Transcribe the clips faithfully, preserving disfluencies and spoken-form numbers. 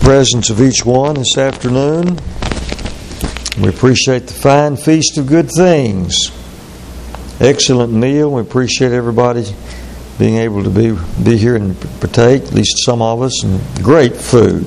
presence of each one this afternoon. We appreciate the fine feast of good things. Excellent meal. We appreciate everybody being able to be be here and partake, at least some of us, and great food.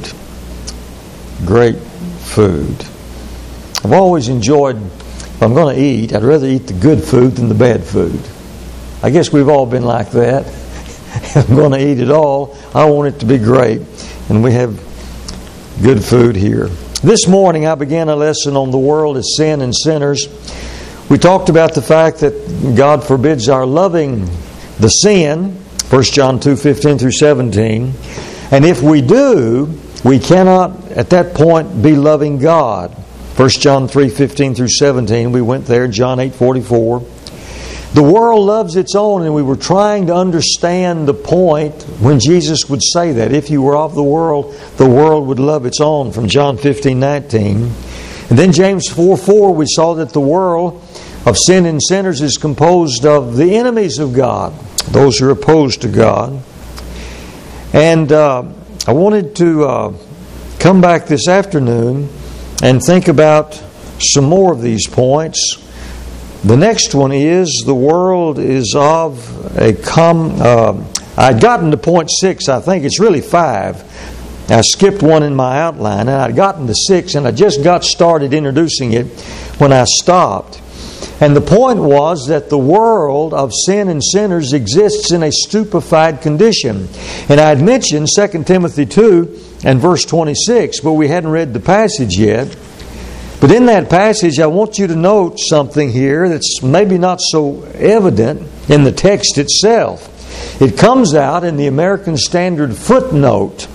Great food. I've always enjoyed, if I'm going to eat, I'd rather eat the good food than the bad food. I guess we've all been like that. If I'm going to eat it all, I want it to be great. And we have good food here. This morning I began a lesson on the world as sin and sinners. We talked about the fact that God forbids our loving the sin, First John two, fifteen through seventeen. And if we do, we cannot at that point be loving God. First John three, fifteen through seventeen. We went there, John eight, forty-four. The world loves its own, and we were trying to understand the point when Jesus would say that. If you were of the world, the world would love its own, from John fifteen, nineteen. And then James four, four, we saw that the world of sin and sinners is composed of the enemies of God, those who are opposed to God. And uh, I wanted to uh, come back this afternoon and think about some more of these points. The next one is the world is of a com. Uh, I'd gotten to point six. I think it's really five. I skipped one in my outline, and I'd gotten to six, and I just got started introducing it when I stopped. And the point was that the world of sin and sinners exists in a stupefied condition. And I had mentioned Second Timothy two and verse twenty-six, but we hadn't read the passage yet. But in that passage, I want you to note something here that's maybe not so evident in the text itself. It comes out in the American Standard footnote.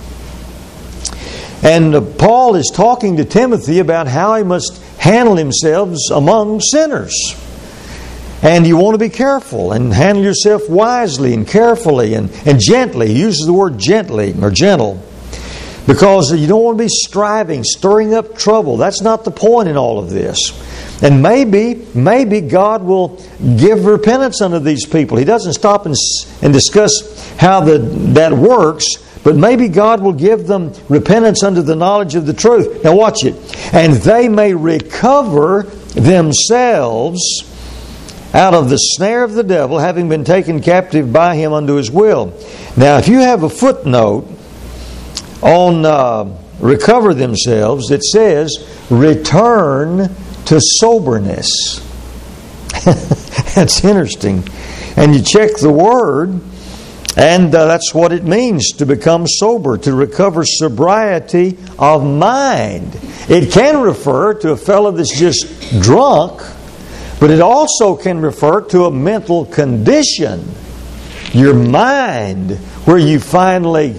And Paul is talking to Timothy about how he must handle himself among sinners. And you want to be careful and handle yourself wisely and carefully and, and gently. He uses the word gently or gentle. Because you don't want to be striving, stirring up trouble. That's not the point in all of this. And maybe, maybe God will give repentance unto these people. He doesn't stop and, and discuss how the, that works, but maybe God will give them repentance unto the knowledge of the truth. Now watch it. And they may recover themselves out of the snare of the devil, having been taken captive by him unto his will. Now if you have a footnote on uh, recover themselves, it says return to soberness. That's interesting. And you check the word, and uh, that's what it means to become sober, to recover sobriety of mind. It can refer to a fellow that's just drunk, but it also can refer to a mental condition, your mind, where you finally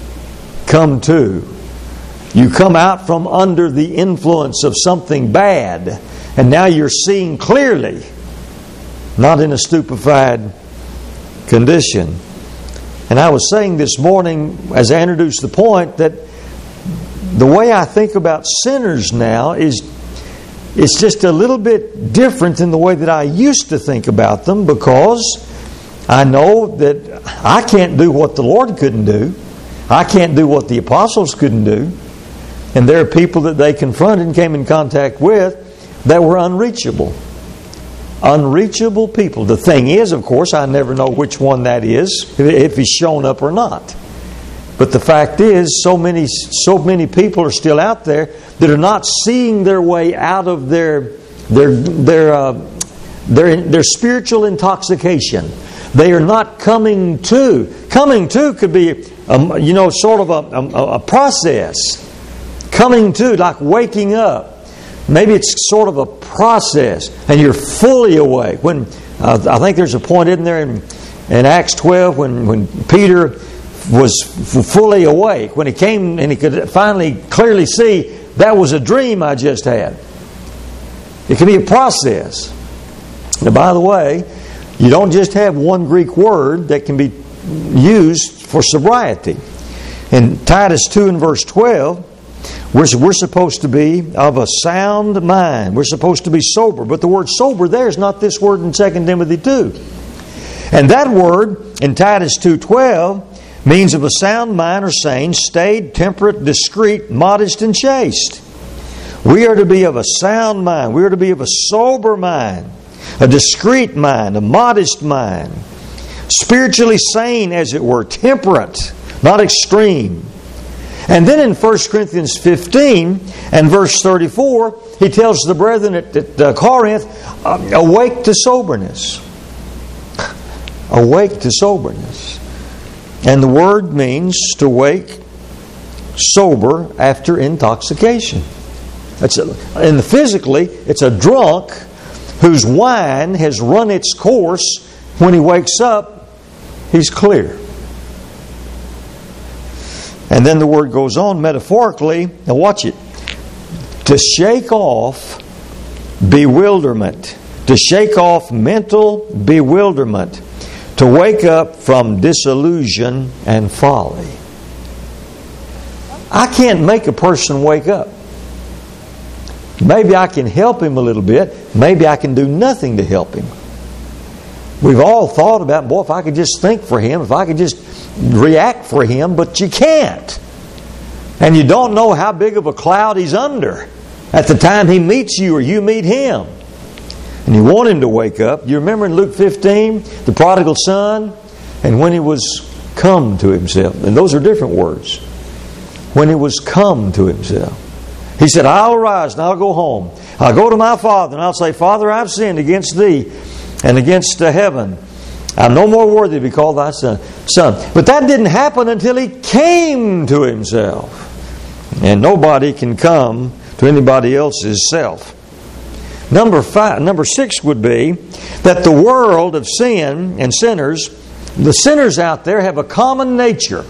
come to. You come out from under the influence of something bad, and now you're seeing clearly, not in a stupefied condition. And I was saying this morning, as I introduced the point, that the way I think about sinners now is it's just a little bit different than the way that I used to think about them, because I know that I can't do what the Lord couldn't do. I can't do what the apostles couldn't do. And there are people that they confronted and came in contact with that were unreachable. Unreachable people. The thing is, of course, I never know which one that is, if he's shown up or not. But the fact is, so many so many people are still out there that are not seeing their way out of their their their uh, their, their spiritual intoxication. They are not coming to. Coming to could be, um, you know, sort of a, a, a process. Coming to, like waking up. Maybe it's sort of a process, and you're fully awake. When uh, I think there's a point in there in, in Acts twelve when, when Peter was f- fully awake, when he came and he could finally clearly see that was a dream I just had. It can be a process. Now, by the way, you don't just have one Greek word that can be used for sobriety. In Titus two and verse twelve, we're, we're supposed to be of a sound mind. We're supposed to be sober. But the word sober there is not this word in Second Timothy two. And that word in Titus two twelve means of a sound mind or sane, staid, temperate, discreet, modest, and chaste. We are to be of a sound mind. We are to be of a sober mind, a discreet mind, a modest mind, spiritually sane, as it were, temperate, not extreme. And then in First Corinthians fifteen and verse thirty-four, he tells the brethren at, at uh, Corinth, uh, awake to soberness. Awake to soberness. And the word means to wake sober after intoxication. It's a, and physically, it's a drunk whose wine has run its course. When he wakes up, he's clear. And then the word goes on metaphorically. Now watch it. To shake off bewilderment. To shake off mental bewilderment. To wake up from disillusion and folly. I can't make a person wake up. Maybe I can help him a little bit. Maybe I can do nothing to help him. We've all thought about, boy, if I could just think for him, if I could just react for him, but you can't. And you don't know how big of a cloud he's under at the time he meets you or you meet him. And you want him to wake up. You remember in Luke fifteen, the prodigal son, and when he was come to himself. And those are different words. When he was come to himself. He said, I'll arise and I'll go home. I'll go to my father and I'll say, Father, I've sinned against thee and against uh, heaven. I'm no more worthy to be called thy son. son. But that didn't happen until he came to himself. And nobody can come to anybody else's self. Number five, number six would be that the world of sin and sinners, the sinners out there have a common nature.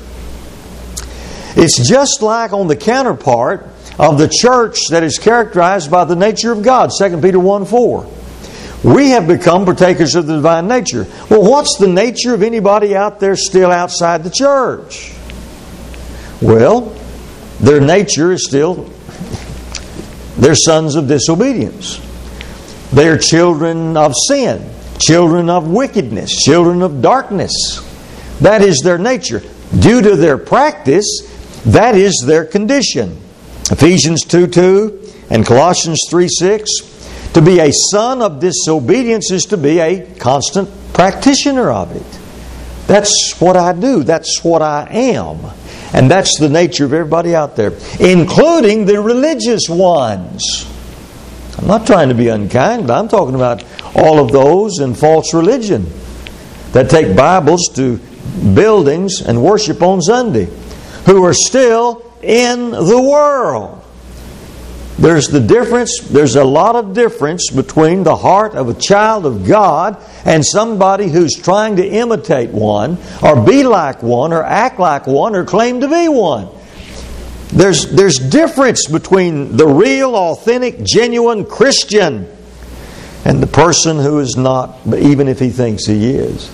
It's just like on the counterpart of the church that is characterized by the nature of God, Second Peter one four. We have become partakers of the divine nature. Well, what's the nature of anybody out there still outside the church? Well, their nature is still, they're sons of disobedience. They're children of sin, children of wickedness, children of darkness. That is their nature. Due to their practice, that is their condition. Ephesians two two and Colossians three six. To be a son of disobedience is to be a constant practitioner of it. That's what I do. That's what I am. And that's the nature of everybody out there, including the religious ones. I'm not trying to be unkind, but I'm talking about all of those in false religion that take Bibles to buildings and worship on Sunday, who are still in the world. There's the difference, there's a lot of difference between the heart of a child of God and somebody who's trying to imitate one, or be like one, or act like one, or claim to be one. There's, there's difference between the real, authentic, genuine Christian and the person who is not, even if he thinks he is.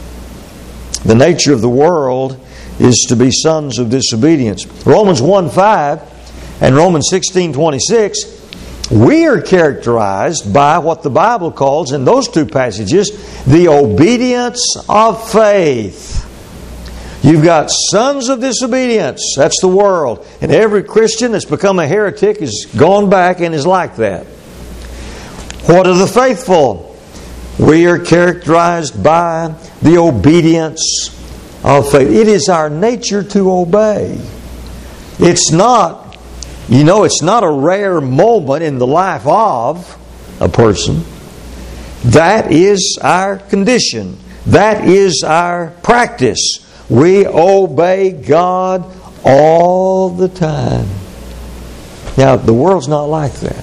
The nature of the world is to be sons of disobedience. Romans one five and Romans sixteen twenty-six, we are characterized by what the Bible calls, in those two passages, the obedience of faith. You've got sons of disobedience. That's the world. And every Christian that's become a heretic has gone back and is like that. What are the faithful? We are characterized by the obedience of faith. It is our nature to obey. It's not, you know, it's not a rare moment in the life of a person. That is our condition. That is our practice. We obey God all the time. Now, the world's not like that.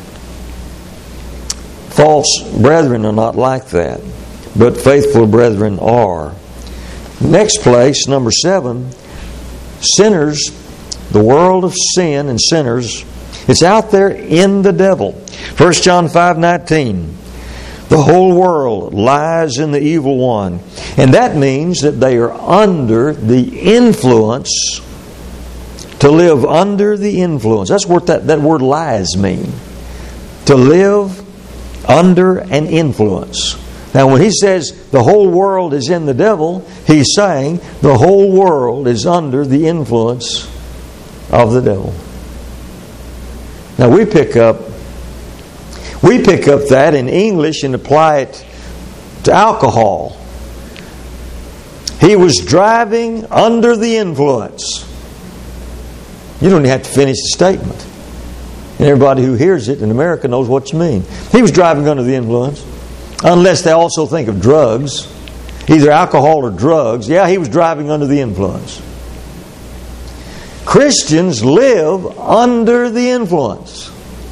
False brethren are not like that. But faithful brethren are. Next place, number seven, sinners, the world of sin and sinners, it's out there in the devil. First John five nineteen. The whole world lies in the evil one. And that means that they are under the influence, to live under the influence. That's what that, that word lies mean. To live under an influence. Now when he says the whole world is in the devil, he's saying the whole world is under the influence of the devil. Now we pick up we pick up that in English and apply it to alcohol. He was driving under the influence. You don't even have to finish the statement. And everybody who hears it in America knows what you mean. He was driving under the influence. Unless they also think of drugs. Either alcohol or drugs. Yeah, he was driving under the influence. Christians live under the influence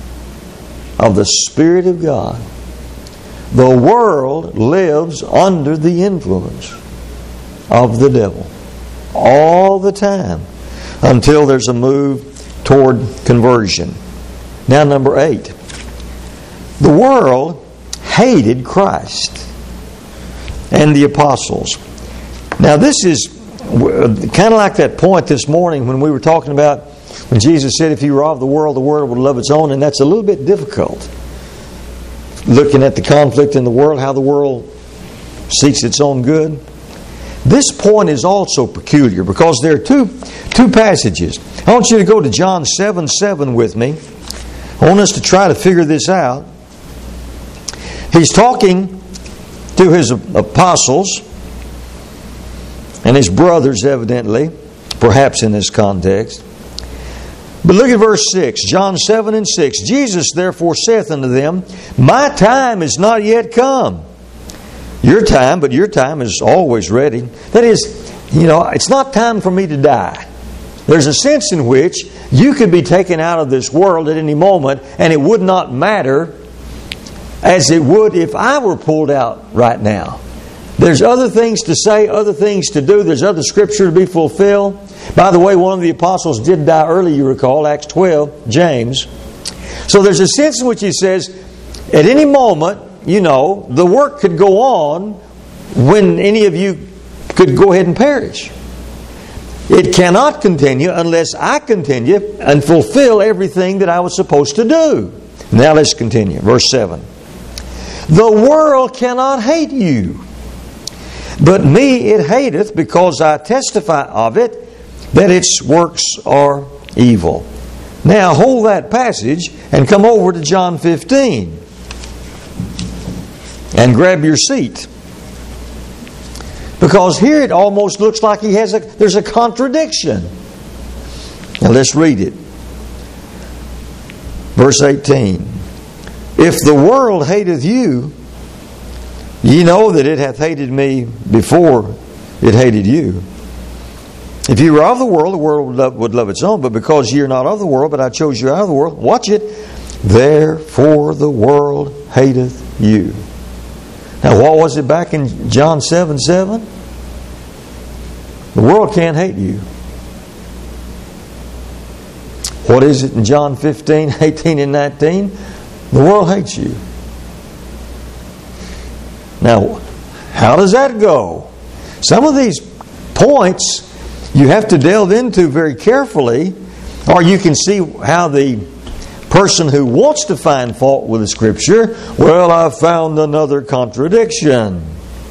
of the Spirit of God. The world lives under the influence of the devil all the time until there's a move toward conversion. Now, number eight. The world hated Christ and the apostles. Now, this is kind of like that point this morning when we were talking about when Jesus said, if you were of the world, the world would love its own. And that's a little bit difficult. Looking at the conflict in the world, how the world seeks its own good. This point is also peculiar because there are two, two passages. I want you to go to John seven seven with me. I want us to try to figure this out. He's talking to his apostles and his brothers, evidently, perhaps in this context. But look at verse six, John seven and six. Jesus therefore saith unto them, my time is not yet come. Your time, but your time is always ready. That is, you know, it's not time for me to die. There's a sense in which you could be taken out of this world at any moment and it would not matter as it would if I were pulled out right now. There's other things to say, other things to do. There's other scripture to be fulfilled. By the way, one of the apostles did die early, you recall, Acts twelve, James. So there's a sense in which he says, at any moment, you know, the work could go on when any of you could go ahead and perish. It cannot continue unless I continue and fulfill everything that I was supposed to do. Now let's continue. Verse seven. The world cannot hate you, but me it hateth, because I testify of it, that its works are evil. Now hold that passage and come over to John fifteen. And grab your seat. Because here it almost looks like he has a there's a contradiction. Now let's read it. Verse eighteen. If the world hateth you, ye know that it hath hated me before it hated you. If you were of the world, the world would love, would love its own. But because ye are not of the world, but I chose you out of the world, watch it. Therefore the world hateth you. Now what was it back in John seven seven? The world can't hate you. What is it in John fifteen, eighteen and nineteen? The world hates you. Now, how does that go? Some of these points you have to delve into very carefully, or you can see how the person who wants to find fault with the Scripture, well, I've found another contradiction.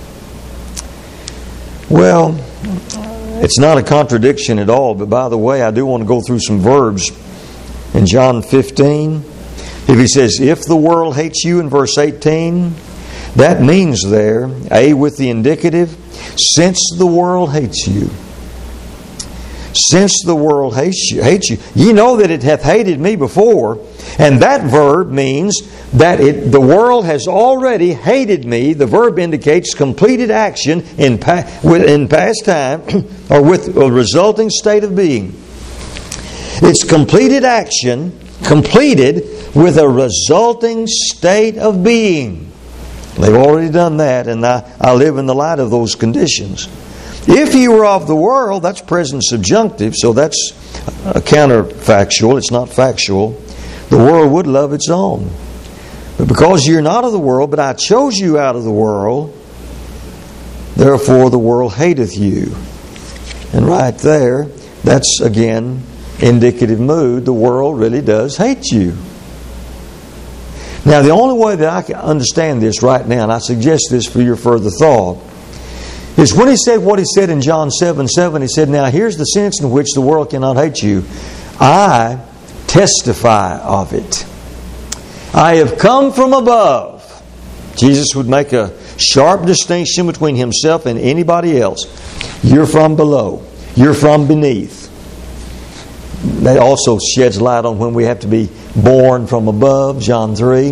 Well, it's not a contradiction at all, but by the way, I do want to go through some verbs in John fifteen. If he says, if the world hates you in verse eighteen, that means there, A, with the indicative, since the world hates you. Since the world hates you, hates you, ye know that it hath hated me before. And that verb means that it, the world has already hated me. The verb indicates completed action in, pa- in past time or with a resulting state of being. It's completed action, completed with a resulting state of being. They've already done that, and I, I live in the light of those conditions. If you were of the world, that's present subjunctive, so that's a counterfactual. It's not factual. The world would love its own. But because you're not of the world, but I chose you out of the world, therefore the world hateth you. And right there, that's again indicative mood. The world really does hate you. Now, the only way that I can understand this right now, and I suggest this for your further thought, is when he said what he said in John seven seven, he said, now here's the sense in which the world cannot hate you. I testify of it. I have come from above. Jesus would make a sharp distinction between himself and anybody else. You're from below. You're from beneath. That also sheds light on when we have to be born from above, John three.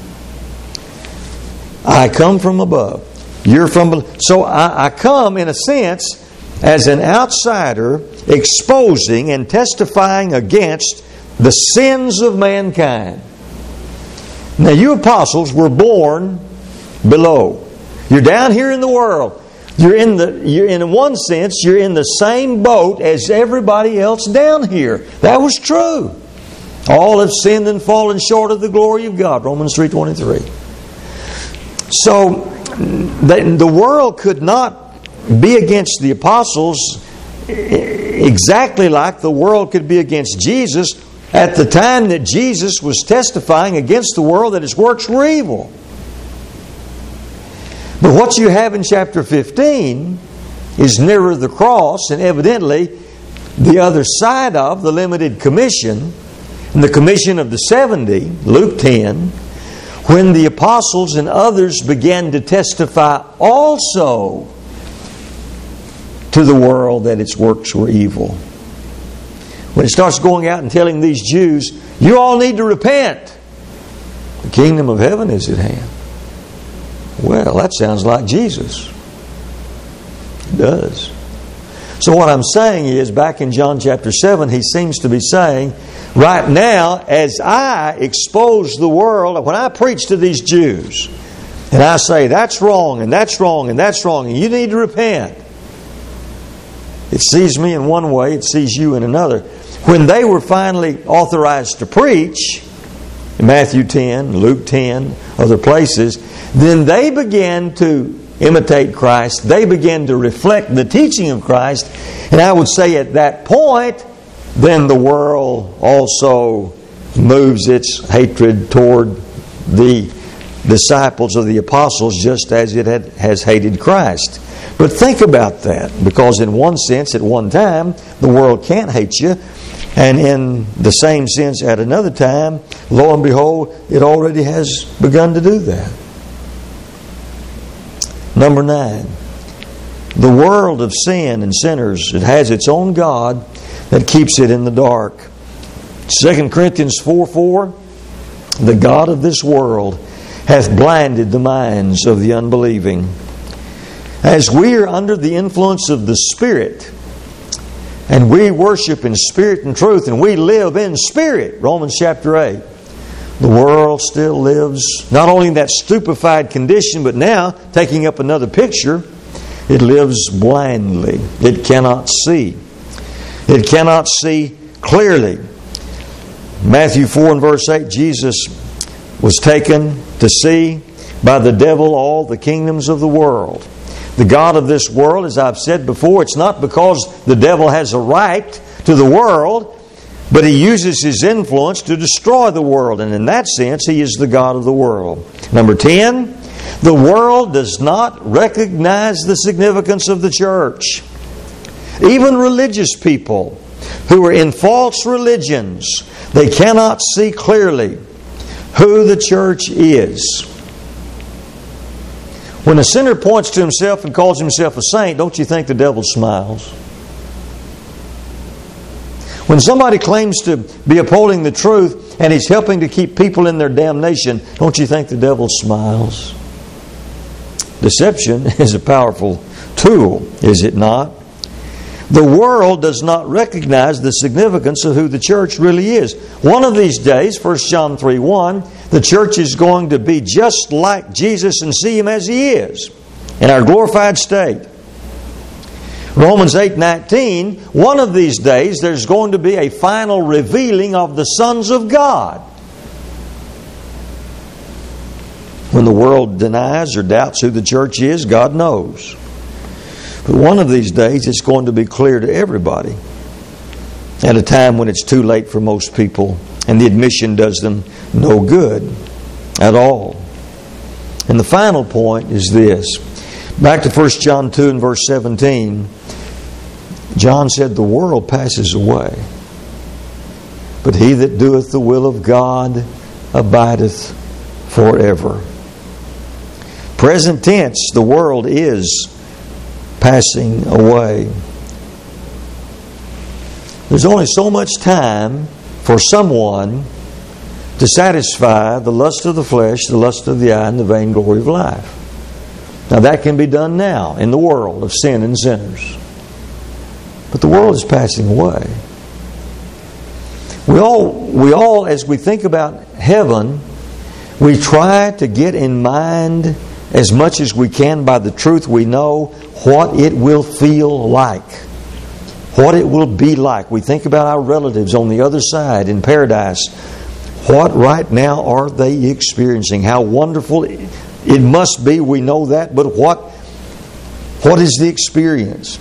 I come from above. You're from below. So I, I come, in a sense, as an outsider, exposing and testifying against the sins of mankind. Now, you apostles were born below. You're down here in the world. You're in the you're in one sense, you're in the same boat as everybody else down here. That was true. All have sinned and fallen short of the glory of God. Romans three twenty-three. So the, the world could not be against the apostles exactly like the world could be against Jesus at the time that Jesus was testifying against the world that his works were evil. But what you have in chapter fifteen is nearer the cross, and evidently the other side of the limited commission, and the commission of the seventy, Luke ten, when the apostles and others began to testify also to the world that its works were evil. When it starts going out and telling these Jews, you all need to repent. The kingdom of heaven is at hand. Well, that sounds like Jesus. It does. So what I'm saying is, back in John chapter seven, he seems to be saying, right now, as I expose the world, when I preach to these Jews, and I say, that's wrong, and that's wrong, and that's wrong, and you need to repent. It sees me in one way, it sees you in another. When they were finally authorized to preach, in Matthew ten, Luke ten, other places, then they began to imitate Christ. They began to reflect the teaching of Christ. And I would say at that point, then the world also moves its hatred toward the disciples of the apostles just as it had, has hated Christ. But think about that, because in one sense, at one time, the world can't hate you. And in the same sense, at another time, lo and behold, it already has begun to do that. Number nine, the world of sin and sinners, it has its own God that keeps it in the dark. Second Corinthians four four, the God of this world hath blinded the minds of the unbelieving. As we are under the influence of the Spirit, and we worship in spirit and truth, and we live in spirit, Romans chapter eight, the world still lives not only in that stupefied condition, but now, taking up another picture, it lives blindly. It cannot see. It cannot see clearly. Matthew four and verse eight, Jesus was taken to see by the devil all the kingdoms of the world. The God of this world, as I've said before, it's not because the devil has a right to the world, but he uses his influence to destroy the world. And in that sense, he is the God of the world. Number ten, the world does not recognize the significance of the church. Even religious people who are in false religions, they cannot see clearly who the church is. When a sinner points to himself and calls himself a saint, don't you think the devil smiles? When somebody claims to be upholding the truth and he's helping to keep people in their damnation, don't you think the devil smiles? Deception is a powerful tool, is it not? The world does not recognize the significance of who the church really is. One of these days, First John three one, the church is going to be just like Jesus and see Him as He is in our glorified state. Romans eight nineteen, one of these days there's going to be a final revealing of the sons of God. When the world denies or doubts who the church is, God knows. But one of these days it's going to be clear to everybody at a time when it's too late for most people and the admission does them no good. at all. And the final point is this. Back to First John two and verse seventeen. John said, the world passes away, but he that doeth the will of God abideth forever. Present tense, the world is passing away. There's only so much time for someone to satisfy the lust of the flesh, the lust of the eye, and the vainglory of life. Now that can be done now in the world of sin and sinners. But the world is passing away. We all, we all, as we think about heaven, we try to get in mind as much as we can by the truth we know what it will feel like, what it will be like. We think about our relatives on the other side in paradise. What right now are they experiencing? How wonderful it must be, we know that, but what, what is the experience?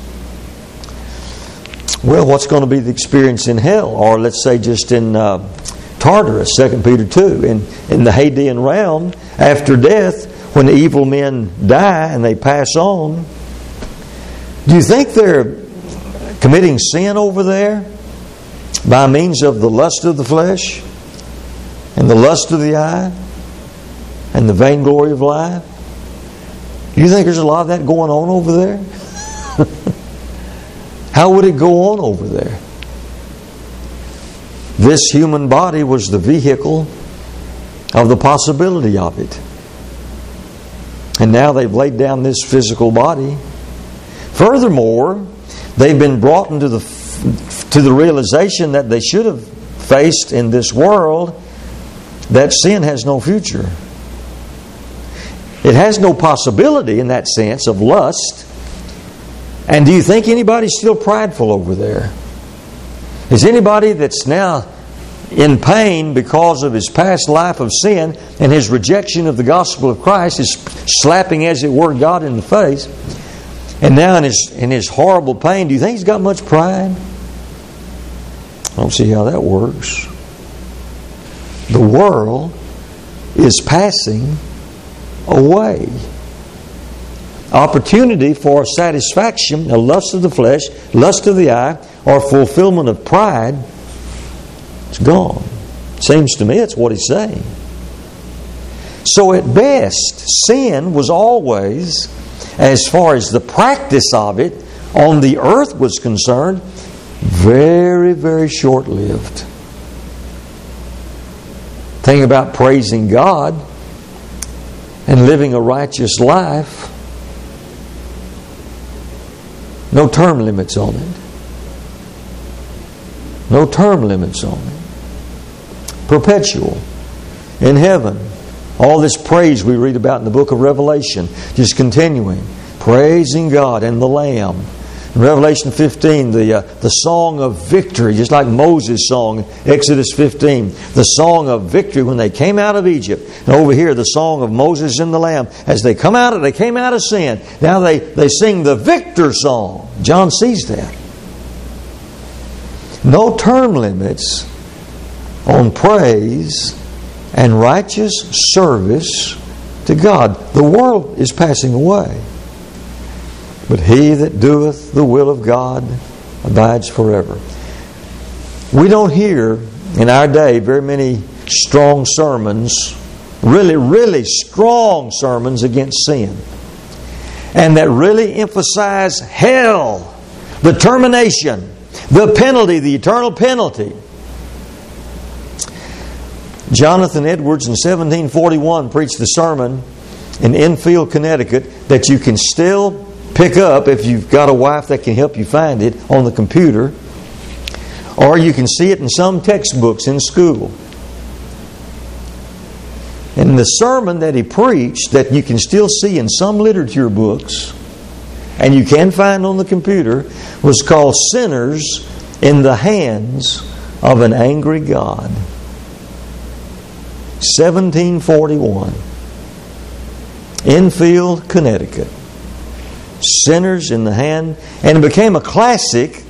Well, what's going to be the experience in hell? Or let's say just in uh, Tartarus, Second Peter two, in, in the Hadean realm, after death, when the evil men die and they pass on. Do you think they're committing sin over there by means of the lust of the flesh and the lust of the eye and the vainglory of life? Do you think there's a lot of that going on over there? How would it go on over there? This human body was the vehicle of the possibility of it. And now they've laid down this physical body. Furthermore, they've been brought into the to the realization that they should have faced in this world, that sin has no future. It has no possibility in that sense of lust. And do you think anybody's still prideful over there? Is anybody that's now in pain because of his past life of sin and his rejection of the gospel of Christ, is slapping, as it were, God in the face, and now in his, in his horrible pain, do you think he's got much pride? I don't see how that works. The world is passing away. Opportunity for satisfaction, a lust of the flesh, lust of the eye, or fulfillment of pride, it's gone. Seems to me that's what he's saying. So at best, sin was always, as far as the practice of it on the earth was concerned, very, very short-lived. Think about praising God and living a righteous life. No term limits on it. No term limits on it. Perpetual. In heaven. All this praise we read about in the book of Revelation. Just continuing. Praising God and the Lamb. In Revelation fifteen, the, uh, the song of victory, just like Moses' song in Exodus fifteen. The song of victory when they came out of Egypt. And over here, the song of Moses and the Lamb. As they come out of, they came out of sin. Now they, they sing the victor song. John sees that. No term limits on praise and righteous service to God. The world is passing away. But he that doeth the will of God abides forever. We don't hear in our day very many strong sermons, really, really strong sermons against sin. And that really emphasize hell, the termination, the penalty, the eternal penalty. Jonathan Edwards in seventeen forty-one preached a sermon in Enfield, Connecticut that you can still pick up if you've got a wife that can help you find it on the computer, or you can see it in some textbooks in school. And the sermon that he preached that you can still see in some literature books and you can find on the computer was called Sinners in the Hands of an Angry God. seventeen forty-one. Enfield, Connecticut. Sinners in the hand, and it became a classic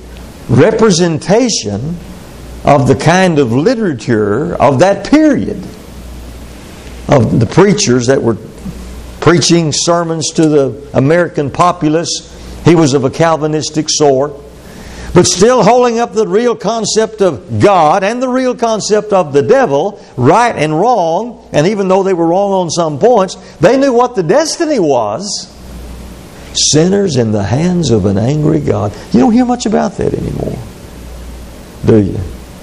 representation of the kind of literature of that period. of the preachers that were preaching sermons to the American populace. He was of a Calvinistic sort, but still holding up the real concept of God and the real concept of the devil, right and wrong. And even though they were wrong on some points, they knew what the destiny was. Sinners in the hands of an angry God. You don't hear much about that anymore, do you?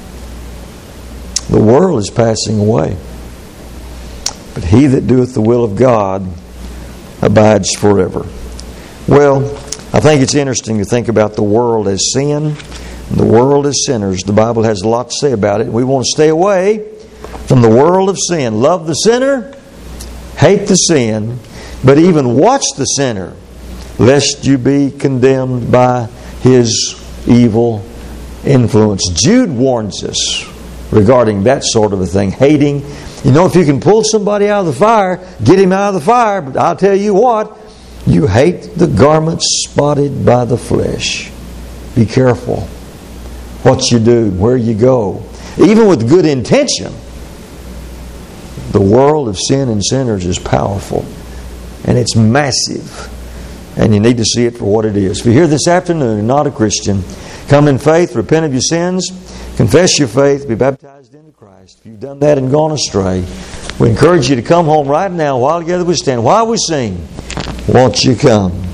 The world is passing away, but he that doeth the will of God abides forever. Well, I think it's interesting to think about the world as sin, and the world as sinners. The Bible has a lot to say about it. We want to stay away from the world of sin. Love the sinner, hate the sin, but even watch the sinner, lest you be condemned by his evil influence. Jude warns us regarding that sort of a thing. Hating. You know, if you can pull somebody out of the fire, get him out of the fire. But I'll tell you what, you hate the garment spotted by the flesh. Be careful what you do, where you go. Even with good intention, the world of sin and sinners is powerful. And it's massive. And you need to see it for what it is. If you're here this afternoon and not a Christian, come in faith, repent of your sins, confess your faith, be baptized into Christ. If you've done that and gone astray, we encourage you to come home right now while together we stand, while we sing. Won't you come?